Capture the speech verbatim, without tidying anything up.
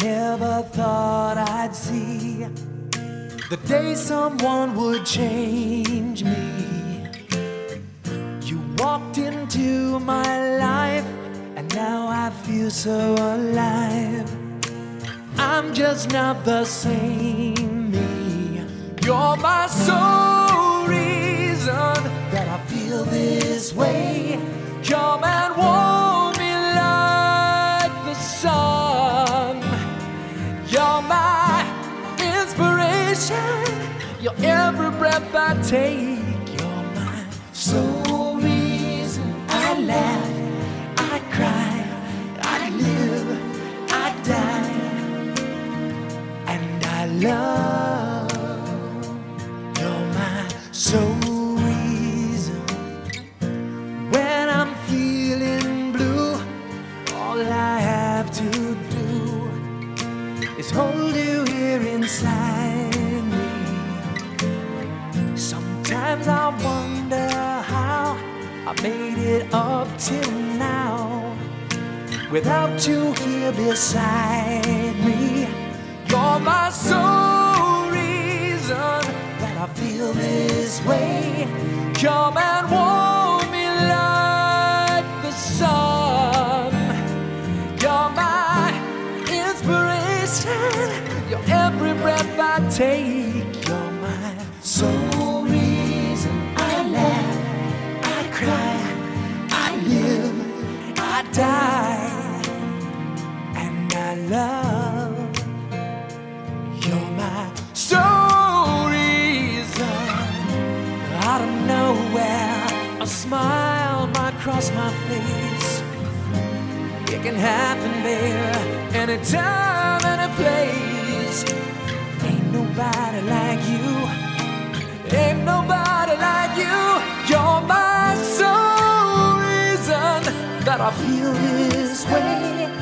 never thought I'd see the day someone would change me. You walked into my life, and now I feel so alive. I'm just not the same me. You're my sole reason that I feel this way. Come and warm me like the sun. You're my inspiration. You're every breath I take. You're my sole reason I laugh, I cry, I live, I die, and I love. You're my sole reason. When I'm feeling blue, all I have to do is hold you here inside me. Sometimes I wonder how I made it up till now without you here beside me. You're my sole reason that I feel this way. Come and warm me like the sun. You're my inspiration. You're every breath I take. You're my sole reason I laugh, I cry, I live, I die, and I love. You're my sole reason. Out of nowhere, a smile might cross my face. It can happen there, anytime, any place. Ain't nobody like you. Ain't nobody like you. You're my sole reason that I feel this way.